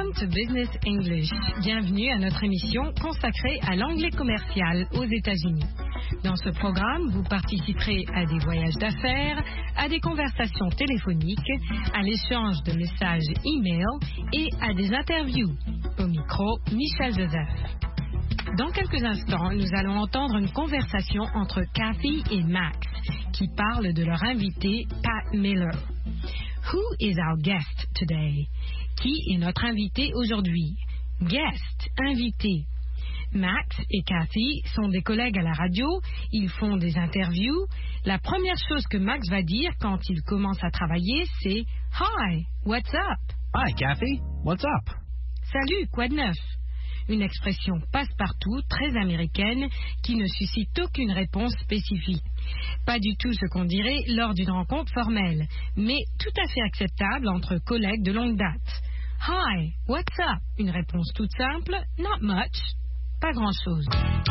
Welcome to Business English. Bienvenue à notre émission consacrée à l'anglais commercial aux États-Unis. Dans ce programme, vous participerez à des voyages d'affaires, à des conversations téléphoniques, à l'échange de messages e-mail et à des interviews. Au micro, Michel Joseph. Dans quelques instants, nous allons entendre une conversation entre Kathy et Max qui parlent de leur invité, Pat Miller. Who is our guest today? Qui est notre invité aujourd'hui? Guest, invité. Max et Kathy sont des collègues à la radio, ils font des interviews. La première chose que Max va dire quand il commence à travailler, c'est « Hi, what's up? » Hi, Kathy. What's up? Salut, quoi de neuf? Une expression passe-partout, très américaine, qui ne suscite aucune réponse spécifique. Pas du tout ce qu'on dirait lors d'une rencontre formelle, mais tout à fait acceptable entre collègues de longue date. Hi, what's up? Une réponse toute simple, not much, pas grand-chose.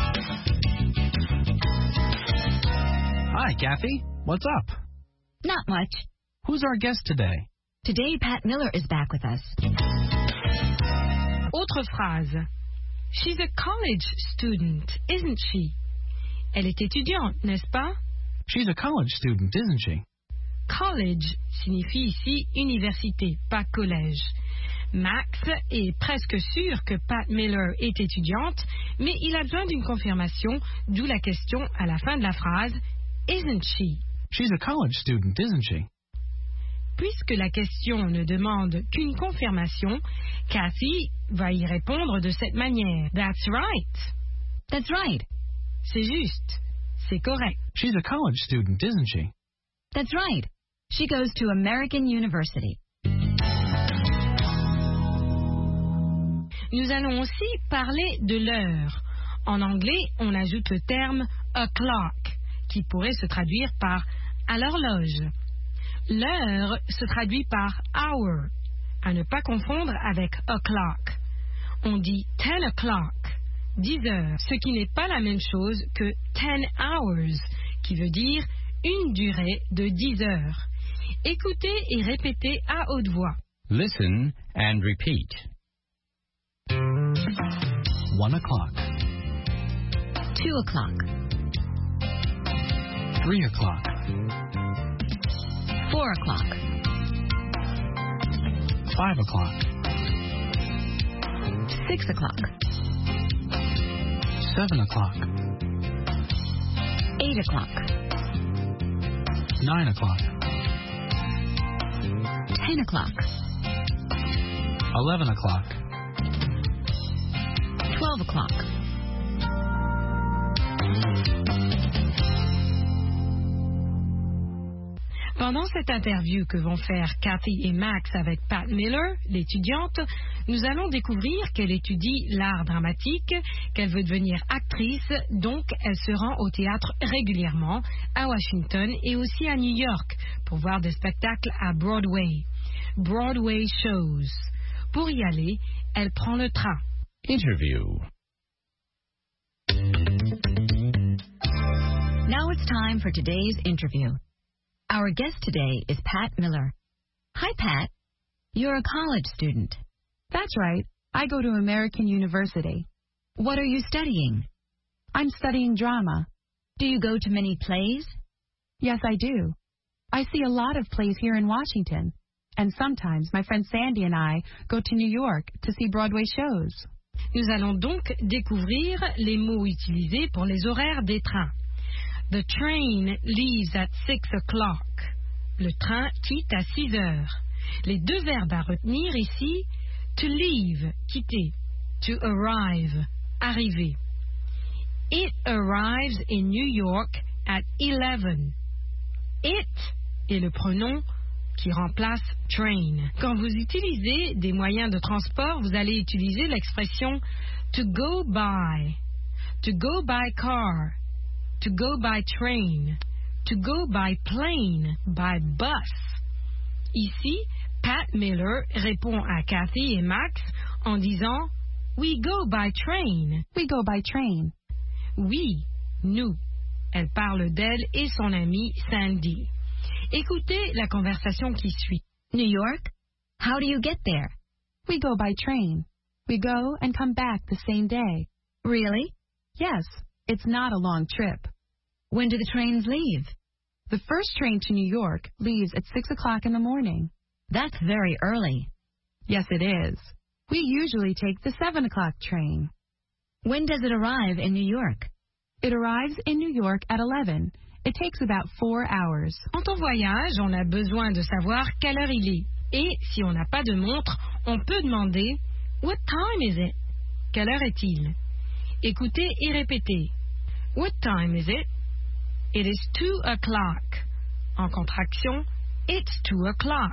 Hi, Kathy. What's up? Not much. Who's our guest today? Today, Pat Miller is back with us. Autre phrase. She's a college student, isn't she? Elle est étudiante, n'est-ce pas? She's a college student, isn't she? College signifie ici université, pas collège. Max est presque sûr que Pat Miller est étudiante, mais il a besoin d'une confirmation, d'où la question à la fin de la phrase « Isn't she ?» She's a college student, isn't she? Puisque la question ne demande qu'une confirmation, Kathy va y répondre de cette manière. That's right. That's right. C'est juste. C'est correct. She's a college student, isn't she? That's right. She goes to American University. Nous allons aussi parler de l'heure. En anglais, on ajoute le terme o'clock, qui pourrait se traduire par à l'horloge. L'heure se traduit par hour, à ne pas confondre avec o'clock. On dit 10 o'clock, 10 heures, ce qui n'est pas la même chose que 10 hours, qui veut dire une durée de 10 heures. Écoutez et répétez à haute voix. Listen and repeat. 1 o'clock. 2 o'clock. 3 o'clock. 4 o'clock. 5 o'clock. 6 o'clock. 7 o'clock. 8 o'clock. 9 o'clock. 10 o'clock. 11 o'clock. 12 o'clock. Pendant cette interview que vont faire Kathy et Max avec Pat Miller, l'étudiante, nous allons découvrir qu'elle étudie l'art dramatique, qu'elle veut devenir actrice, donc elle se rend au théâtre régulièrement, à Washington et aussi à New York, pour voir des spectacles à Broadway. Broadway shows. Pour y aller, elle prend le train. Interview. Now it's time for today's interview. Our guest today is Pat Miller. Hi, Pat. You're a college student. That's right. I go to American University. What are you studying? I'm studying drama. Do you go to many plays? Yes, I do. I see a lot of plays here in Washington. And sometimes my friend Sandy and I go to New York to see Broadway shows. Nous allons donc découvrir les mots utilisés pour les horaires des trains. The train leaves at 6 o'clock. Le train quitte à 6 heures. Les deux verbes à retenir ici, to leave, quitter, to arrive, arriver. It arrives in New York at 11. It est le pronom qui remplace train. Quand vous utilisez des moyens de transport, vous allez utiliser l'expression to go by car, to go by train, to go by plane, by bus. Ici, Pat Miller répond à Kathy et Max en disant We go by train. We go by train. Oui, nous. Elle parle d'elle et son amie Sandy. Écoutez la conversation qui suit. New York? How do you get there? We go by train. We go and come back the same day. Really? Yes, it's not a long trip. When do the trains leave? The first train to New York leaves at 6 o'clock in the morning. That's very early. Yes, it is. We usually take the 7 o'clock train. When does it arrive in New York? It arrives in New York at 11. It takes about 4 hours. Quand on voyage, on a besoin de savoir quelle heure il est. Et si on n'a pas de montre, on peut demander « What time is it ?» Quelle heure est-il? Écoutez et répétez. What time is it? It is 2 o'clock. En contraction, it's 2 o'clock.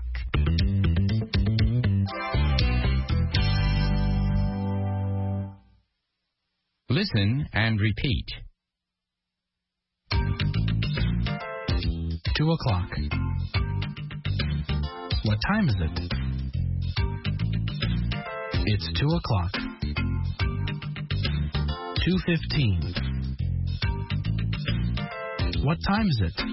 Listen and repeat. 2 o'clock. What time is it? It's 2 o'clock. 2:15. What time is it?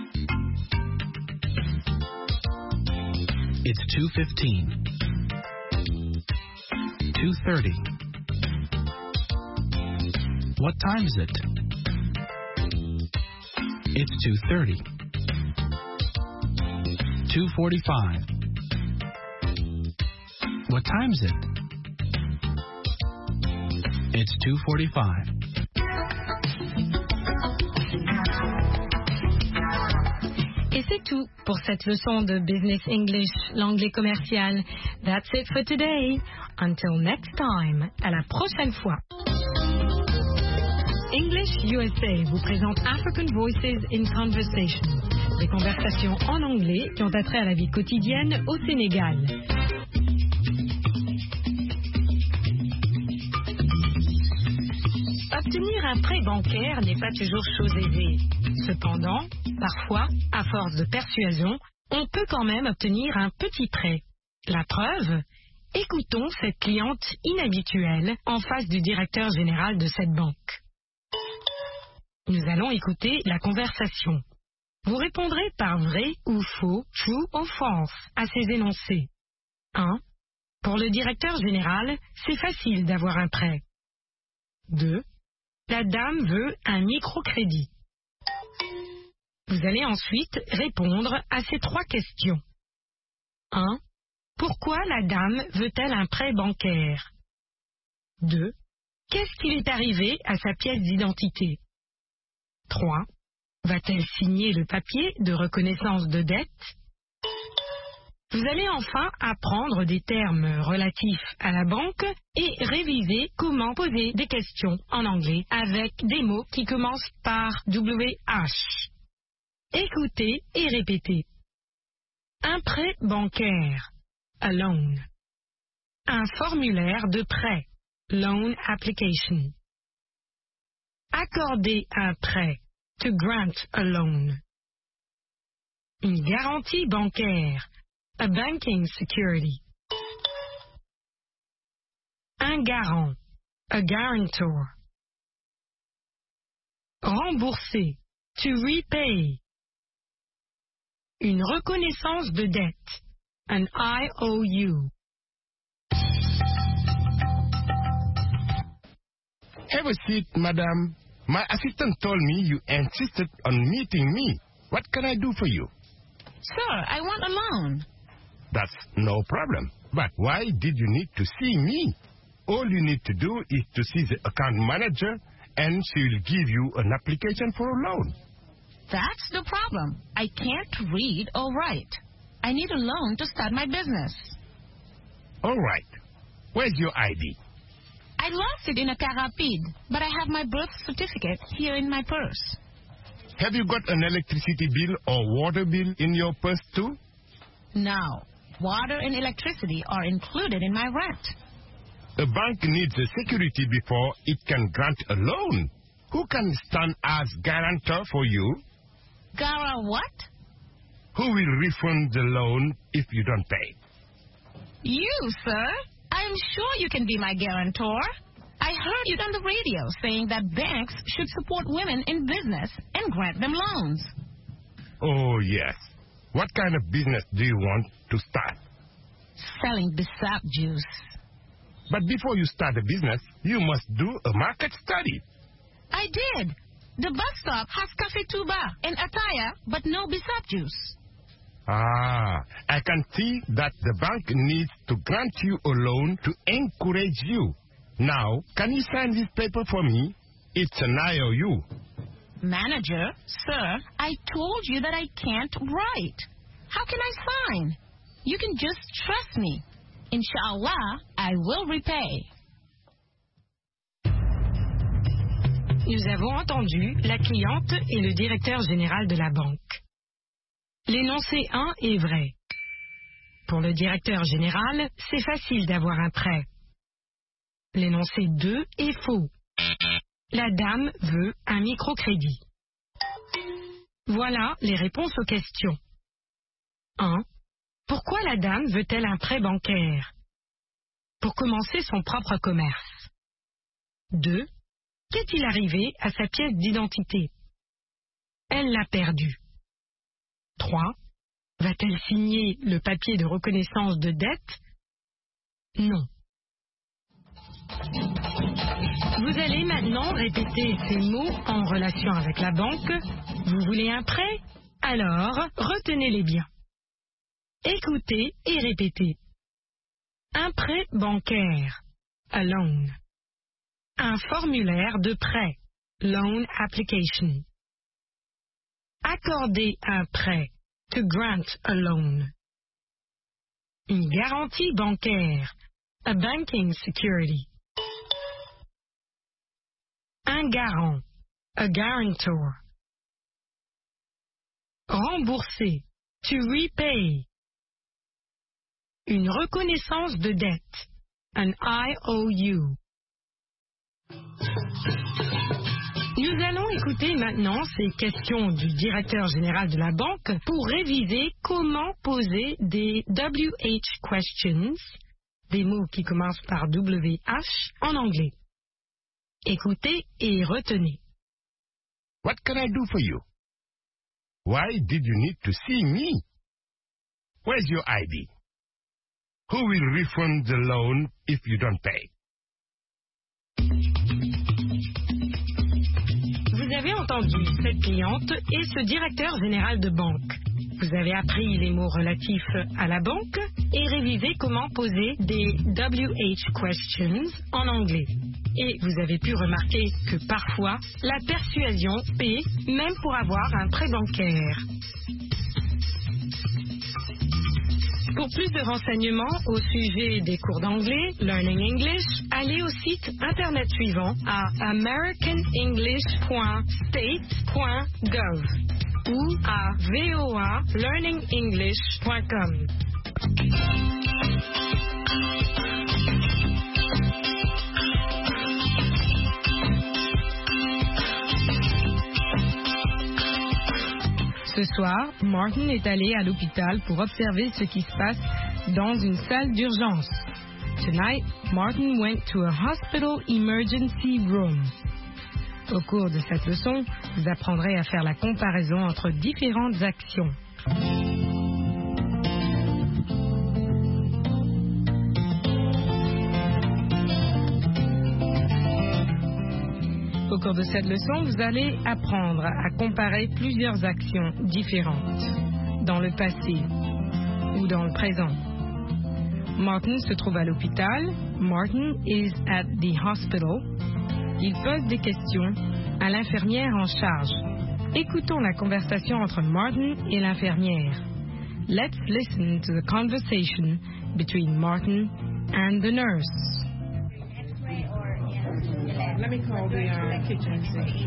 It's 2:15. 2:30. What time is it? It's 2:30. 2:45. What time is it? It's 2:45. Et c'est tout pour cette leçon de Business English, l'anglais commercial. That's it for today. Until next time. À la prochaine fois. English USA vous présente African Voices in Conversation. Des conversations en anglais qui ont attrait à la vie quotidienne au Sénégal. Obtenir un prêt bancaire n'est pas toujours chose aisée. Cependant, parfois, à force de persuasion, on peut quand même obtenir un petit prêt. La preuve? Écoutons cette cliente inhabituelle en face du directeur général de cette banque. Nous allons écouter la conversation. Vous répondrez par vrai ou faux, true or false, à ces énoncés. 1. Pour le directeur général, c'est facile d'avoir un prêt. 2. La dame veut un microcrédit. Vous allez ensuite répondre à ces 3 questions. 1. Pourquoi la dame veut-elle un prêt bancaire? 2. Qu'est-ce qu'il est arrivé à sa pièce d'identité? 3. Va-t-elle signer le papier de reconnaissance de dette? Vous allez enfin apprendre des termes relatifs à la banque et réviser comment poser des questions en anglais avec des mots qui commencent par WH. Écoutez et répétez. Un prêt bancaire, a loan. Un formulaire de prêt, loan application. Accorder un prêt, to grant a loan. Une garantie bancaire, a banking security. Un garant, a guarantor. Rembourser, to repay. Une reconnaissance de dette, an IOU. Have a seat, madam. My assistant told me you insisted on meeting me. What can I do for you? Sir, I want a loan. That's no problem. But why did you need to see me? All you need to do is to see the account manager and she will give you an application for a loan. That's the problem. I can't read or write. I need a loan to start my business. All right. Where's your ID? I lost it in a car rapide, but I have my birth certificate here in my purse. Have you got an electricity bill or water bill in your purse too? No. Water and electricity are included in my rent. A bank needs a security before it can grant a loan. Who can stand as guarantor for you? Gara what? Who will refund the loan if you don't pay? You, sir. I'm sure you can be my guarantor. I heard you on the radio saying that banks should support women in business and grant them loans. Oh, yes. What kind of business do you want to start? Selling Bissap juice. But before you start a business, you must do a market study. I did. The bus stop has Cafe Tuba and Ataya, but no Bissap juice. I can see that the bank needs to grant you a loan to encourage you. Now, can you sign this paper for me? It's an IOU. Manager, sir, I told you that I can't write. How can I sign? You can just trust me. Inshallah, I will repay. Nous avons entendu la cliente et le directeur général de la banque. L'énoncé 1 est vrai. Pour le directeur général, c'est facile d'avoir un prêt. L'énoncé 2 est faux. La dame veut un microcrédit. Voilà les réponses aux questions. 1. Pourquoi la dame veut-elle un prêt bancaire? Pour commencer son propre commerce. 2. Qu'est-il arrivé à sa pièce d'identité? Elle l'a perdue. 3. Va-t-elle signer le papier de reconnaissance de dette? Non. Vous allez maintenant répéter ces mots en relation avec la banque. Vous voulez un prêt? Alors, retenez-les bien. Écoutez et répétez. Un prêt bancaire, a loan. Un formulaire de prêt, loan application. Accorder un prêt, to grant a loan. Une garantie bancaire, a banking security. Un garant, a guarantor. Rembourser, to repay. Une reconnaissance de dette, an IOU. Nous allons écouter maintenant ces questions du directeur général de la banque pour réviser comment poser des WH questions, des mots qui commencent par WH en anglais. Écoutez et retenez. What can I do for you? Why did you need to see me? Where's your ID? Who will refund the loan if you don't pay? Vous avez entendu cette cliente et ce directeur général de banque. Vous avez appris les mots relatifs à la banque et révisé comment poser des WH questions en anglais. Et vous avez pu remarquer que parfois, la persuasion paie même pour avoir un prêt bancaire. Pour plus de renseignements au sujet des cours d'anglais, Learning English, allez au site internet suivant à americanenglish.state.gov ou à voalearningenglish.com. Ce soir, Martin est allé à l'hôpital pour observer ce qui se passe dans une salle d'urgence. Tonight, Martin went to a hospital emergency room. Au cours de cette leçon, vous apprendrez à faire la comparaison entre différentes actions. Au cours de cette leçon, vous allez apprendre à comparer plusieurs actions différentes dans le passé ou dans le présent. Martin se trouve à l'hôpital. Martin is at the hospital. Il pose des questions à l'infirmière en charge. Écoutons la conversation entre Martin et l'infirmière. Let's listen to the conversation between Martin and the nurse. Let me call the kitchen.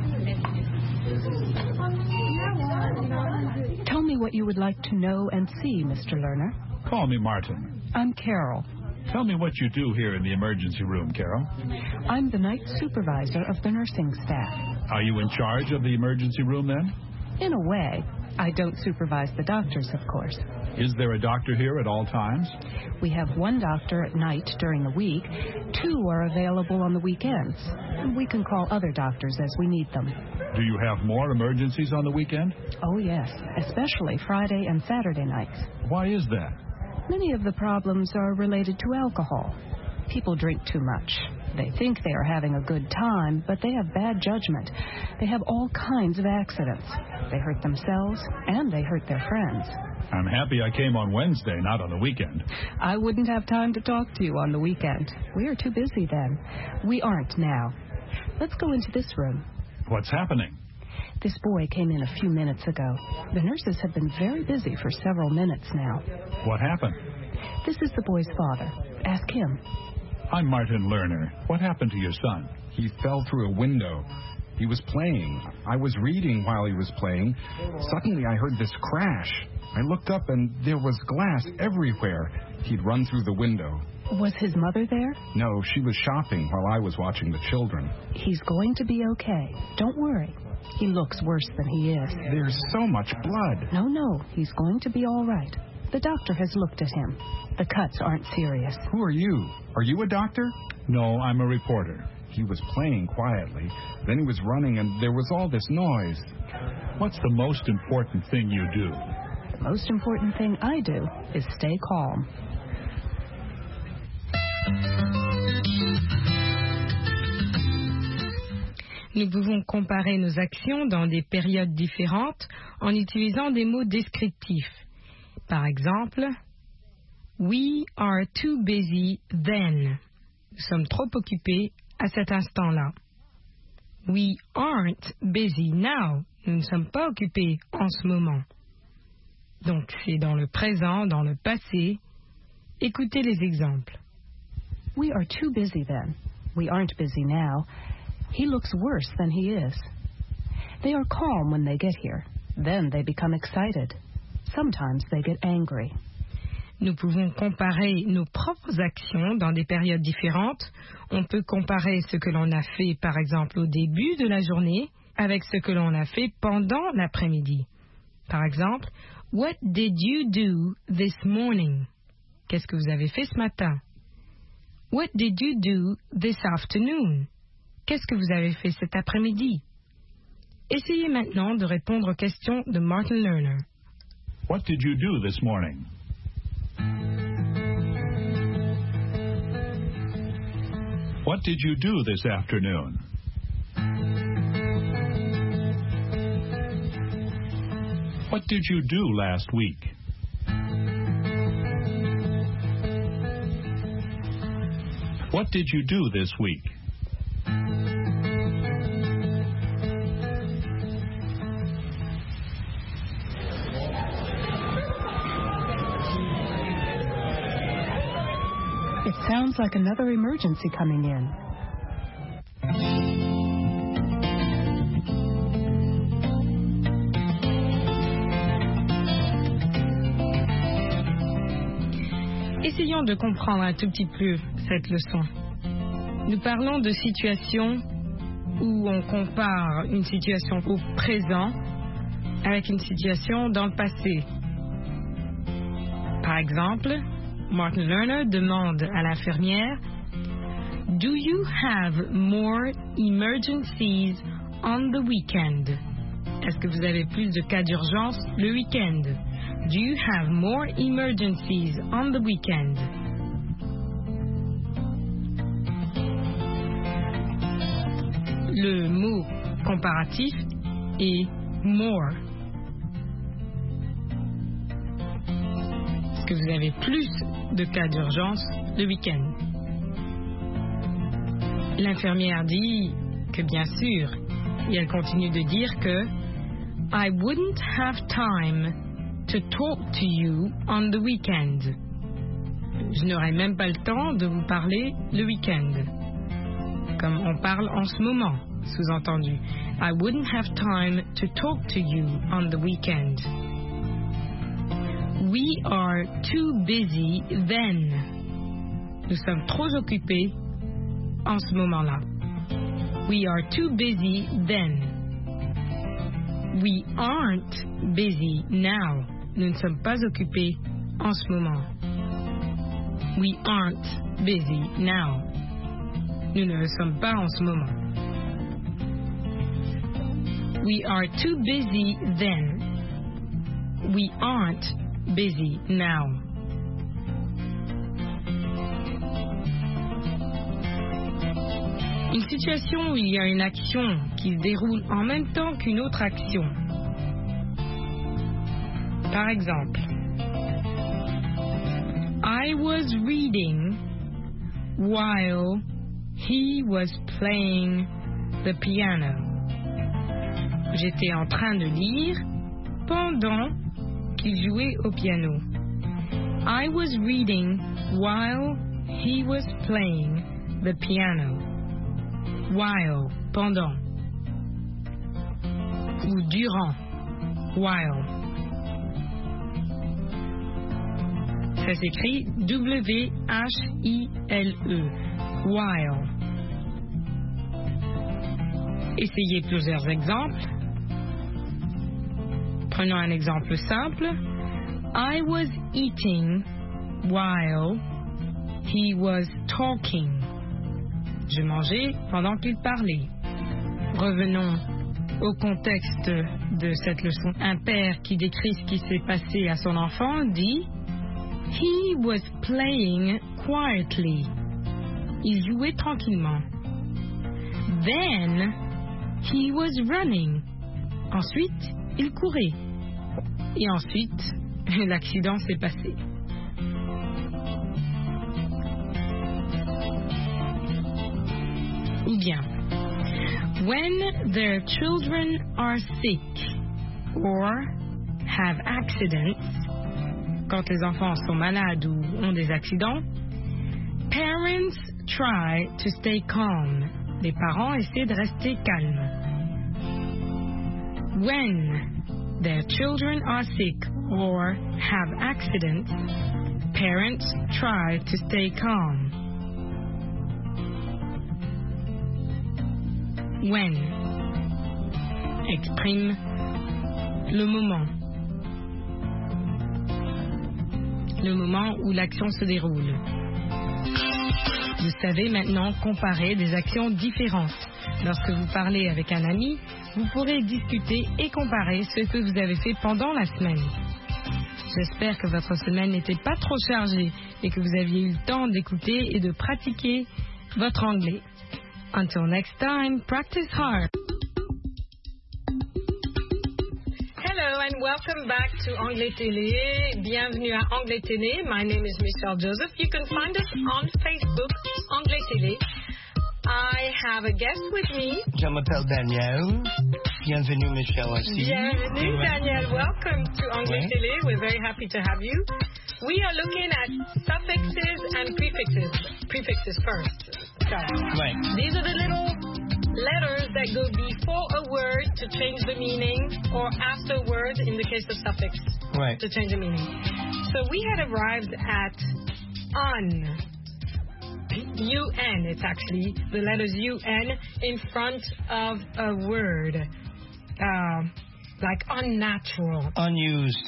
Tell me what you would like to know and see, Mr. Lerner. Call me Martin. I'm Carol. Tell me what you do here in the emergency room, Carol. I'm the night supervisor of the nursing staff. Are you in charge of the emergency room then? In a way. I don't supervise the doctors, of course. Is there a doctor here at all times? We have one doctor at night during the week. 2 are available on the weekends. And we can call other doctors as we need them. Do you have more emergencies on the weekend? Oh, yes, especially Friday and Saturday nights. Why is that? Many of the problems are related to alcohol. People drink too much. They think they are having a good time, but they have bad judgment. They have all kinds of accidents. They hurt themselves, and they hurt their friends. I'm happy I came on Wednesday, not on the weekend. I wouldn't have time to talk to you on the weekend. We are too busy then. We aren't now. Let's go into this room. What's happening? This boy came in a few minutes ago. The nurses have been very busy for several minutes now. What happened? This is the boy's father. Ask him. I'm Martin Lerner. What happened to your son? He fell through a window. He was playing. I was reading while he was playing. Suddenly I heard this crash. I looked up and there was glass everywhere. He'd run through the window. Was his mother there? No, she was shopping while I was watching the children. He's going to be okay. Don't worry. He looks worse than he is. There's so much blood. No. He's going to be all right. The doctor has looked at him. The cuts aren't serious. Who are you? Are you a doctor? No, I'm a reporter. He was playing quietly. Then he was running and there was all this noise. What's the most important thing you do? The most important thing I do is stay calm. Nous pouvons comparer nos actions dans des périodes différentes en utilisant des mots descriptifs. Par exemple, we are too busy then. Nous sommes trop occupés à cet instant-là. We aren't busy now. Nous ne sommes pas occupés en ce moment. Donc, c'est dans le présent, dans le passé. Écoutez les exemples. We are too busy then. We aren't busy now. He looks worse than he is. They are calm when they get here. Then they become excited. Sometimes they get angry. Nous pouvons comparer nos propres actions dans des périodes différentes. On peut comparer ce que l'on a fait, par exemple, au début de la journée avec ce que l'on a fait pendant l'après-midi. Par exemple, What did you do this morning? Qu'est-ce que vous avez fait ce matin? What did you do this afternoon? Qu'est-ce que vous avez fait cet après-midi? Essayez maintenant de répondre aux questions de Martin Lerner. What did you do this morning? What did you do this afternoon? What did you do last week? What did you do this week? It sounds like another emergency coming in. Essayons de comprendre un tout petit peu cette leçon. Nous parlons de situations où on compare une situation au présent avec une situation dans le passé. Par exemple, Martin Lerner demande à l'infirmière « Do you have more emergencies on the weekend? » Est-ce que vous avez plus de cas d'urgence le week-end? Do you have more emergencies on the weekend? Le mot comparatif est more. Est-ce que vous avez plus de cas d'urgence le week-end? L'infirmière dit que bien sûr, et elle continue de dire que I wouldn't have time to talk to you on the weekend. Je n'aurai même pas le temps de vous parler le week-end. Comme on parle en ce moment, sous-entendu. I wouldn't have time to talk to you on the weekend. We are too busy then. Nous sommes trop occupés en ce moment-là. We are too busy then. We aren't busy now. Nous ne sommes pas occupés en ce moment. We aren't busy now. Nous ne le sommes pas en ce moment. We are too busy then. We aren't busy now. Une situation où il y a une action qui se déroule en même temps qu'une autre action. Par exemple, I was reading while he was playing the piano. J'étais en train de lire pendant qu'il jouait au piano. I was reading while he was playing the piano. While, pendant. Ou durant. While. Ça s'écrit W-H-I-L-E. While. Essayez plusieurs exemples. Prenons un exemple simple. I was eating while he was talking. Je mangeais pendant qu'il parlait. Revenons au contexte de cette leçon. Un père qui décrit ce qui s'est passé à son enfant dit He was playing quietly. Il jouait tranquillement. Then he was running. Ensuite, il courait. Et ensuite, l'accident s'est passé. Ou bien, when their children are sick or have accidents, quand les enfants sont malades ou ont des accidents, parents try to stay calm. Les parents essaient de rester calmes. When their children are sick or have accidents, parents try to stay calm. When exprime le moment où l'action se déroule. Vous savez maintenant comparer des actions différentes. Lorsque vous parlez avec un ami, vous pourrez discuter et comparer ce que vous avez fait pendant la semaine. J'espère que votre semaine n'était pas trop chargée et que vous aviez eu le temps d'écouter et de pratiquer votre anglais. Until next time, practice hard. Hello and welcome back to Anglais Télé. Bienvenue à Anglais Télé. My name is Michelle Joseph. You can find us on Facebook, Anglais Télé. I have a guest with me. Je m'appelle Daniel. Bienvenue, Michelle, aussi. Bienvenue, Daniel. Welcome to Anglais Télé. We're very happy to have you. We are looking at suffixes and prefixes. Prefixes first. So, right. These are the little letters that go before a word to change the meaning, or after a word in the case of suffix to change the meaning. So we had arrived at un. UN, it's actually the letters UN in front of a word. Like unnatural. Unused.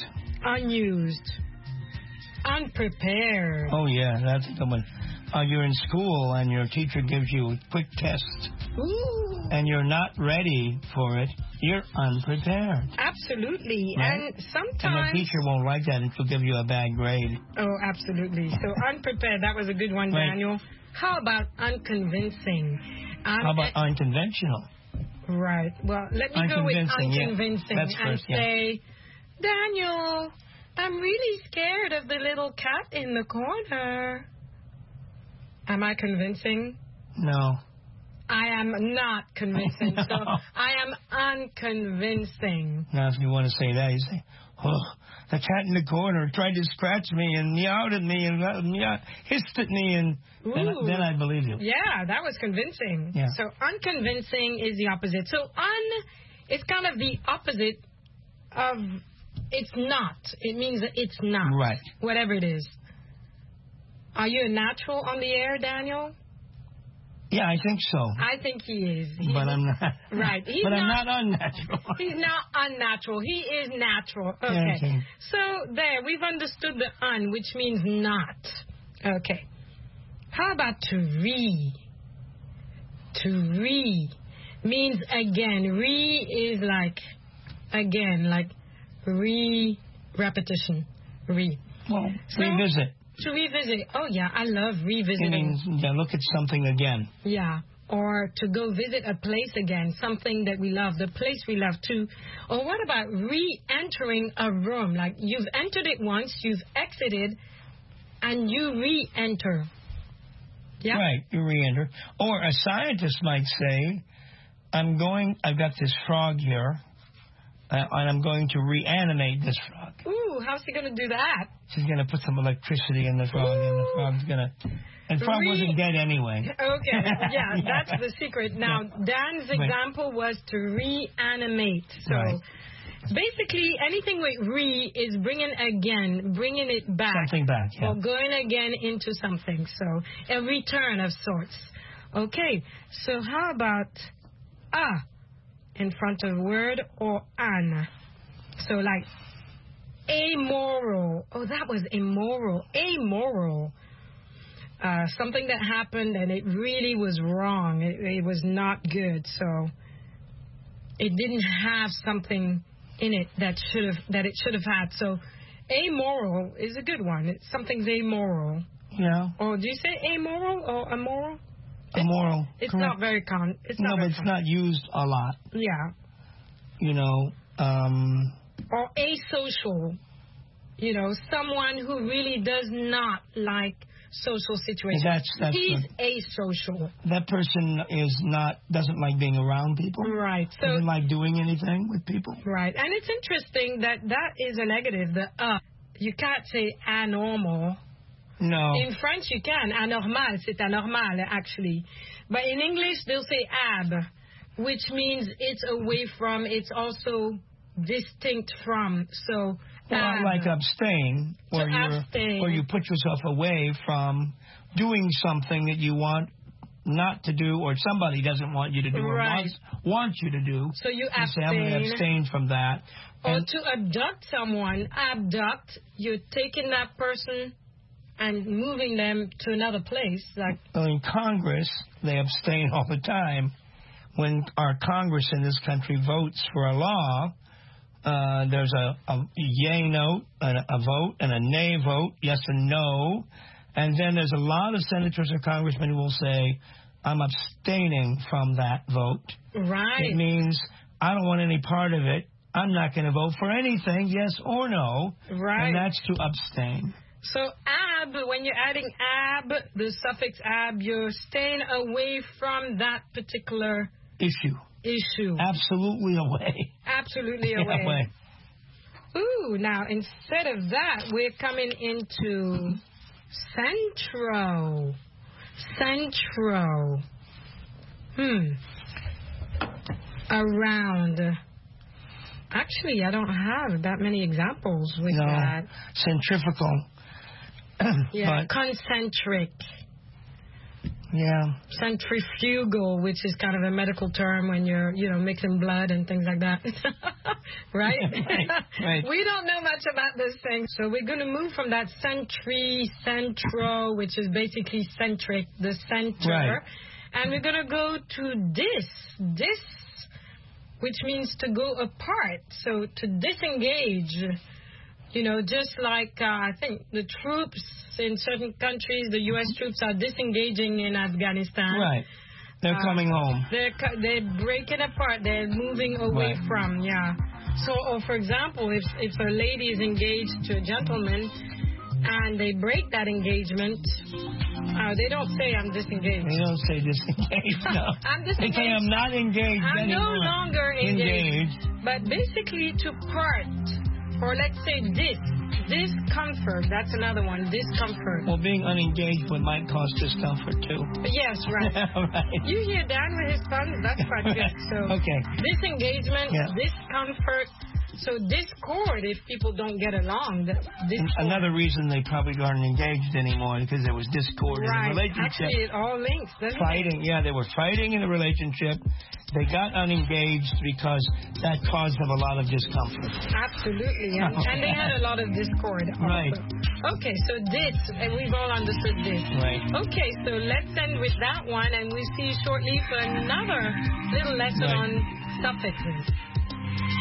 Unprepared. Oh, yeah, that's the one. You're in school and your teacher gives you a quick test. Ooh. And you're not ready for it. You're unprepared. Absolutely. Right? And sometimes... And the teacher won't like that and she'll give you a bad grade. Oh, absolutely. So unprepared, that was a good one, Daniel. How about unconvincing? How about unconventional? Right. Well, let me go with unconvincing and say, Daniel, I'm really scared of the little cat in the corner. Am I convincing? No. I am not convincing. No. So I am unconvincing. Now, if you want to say that, you say, oh, the cat in the corner tried to scratch me and meowed at me and hissed at me, and then I believe you. Yeah, that was convincing. Yeah. So unconvincing is the opposite. So it's kind of the opposite of it's not. It means that it's not. Right. Whatever it is. Are you a natural on the air, Daniel? Yeah, I think so. I think he is. But I'm not. Right. I'm not unnatural. He's not unnatural. He is natural. Okay. So there, we've understood the un, which means not. Okay. How about to re? To re means again. Re is like again, like repetition. Re. Well, revisit. To revisit. Oh, yeah, I love revisiting. It means look at something again. Yeah. or to go visit a place again, something that we love, the place we love too. Or what about re-entering a room? Like you've entered it once, you've exited, and you re-enter. Yeah? Right, you re-enter. Or a scientist might say, I've got this frog here, and I'm going to reanimate this frog. Ooh, how's he going to do that? She's going to put some electricity in the frog, and the frog's going to... And frog wasn't dead anyway. Okay, yeah, that's the secret. Now, Dan's example was to reanimate. So, basically, anything with re is bringing it back. Something back, yeah. Or going again into something. So, a return of sorts. Okay, so how about in front of word or an? So, like, amoral. Oh, that was immoral. Amoral. Something that happened and it really was wrong. It was not good. So it didn't have something in it that it should have had. So amoral is a good one. Something's amoral. Yeah. Or do you say amoral or immoral? Immoral. It's correct. not very common. It's not used a lot. Yeah. You know. Or asocial. You know, someone who really does not like social situations. He's asocial. That person doesn't like being around people. Right. So doesn't like doing anything with people. Right. And it's interesting that is a negative. You can't say anormal. No. In French you can. Anormal, c'est anormal actually. But in English they'll say ab, which means it's away from, it's also distinct from. So like abstain, or you put yourself away from doing something that you want not to do, or somebody doesn't want you to do, or wants you to do. So you abstain. Say, I'm going to abstain from that. Or to abduct someone, you're taking that person and moving them to another place. Like in Congress, they abstain all the time. When our Congress in this country votes for a law, there's a yay note, a vote, and a nay vote, yes and no. And then there's a lot of senators or congressmen who will say, I'm abstaining from that vote. Right. It means I don't want any part of it. I'm not going to vote for anything, yes or no. Right. And that's to abstain. So ab, when you're adding ab, the suffix ab, you're staying away from that particular issue. Absolutely away. Absolutely away. Ooh, now instead of that, we're coming into centro. Around. Actually, I don't have that many examples with that. Centrifugal. Yeah, concentric. Yeah. Centrifugal, which is kind of a medical term when you're, mixing blood and things like that. Right? Right. We don't know much about this thing. So we're going to move from that centro, which is basically centric, the center. Right. And we're going to go to dis, which means to go apart. So to disengage. Just like I think the troops in certain countries, the U.S. troops are disengaging in Afghanistan. Right. They're coming home. They're breaking apart. They're moving away from, So, for example, if a lady is engaged to a gentleman and they break that engagement, they don't say, I'm disengaged. They don't say disengaged, no. I'm disengaged. They say, I'm not engaged anymore. I'm no longer engaged. But basically to part. Or let's say discomfort. That's another one, discomfort. Well, being unengaged might cause discomfort, too. Yes, right. Right. You hear Dan with his puns? That's quite good. So, okay. Disengagement, discomfort. So discord if people don't get along. Another reason they probably aren't engaged anymore because there was discord in the relationship. Actually, it all links, doesn't fighting, it? Yeah, they were fighting in the relationship. They got unengaged because that caused them a lot of discomfort. Absolutely, and they had a lot of discord also. Right. Okay, so and we've all understood this. Right. Okay, so let's end with that one, and we'll see you shortly for another little lesson on suffixes.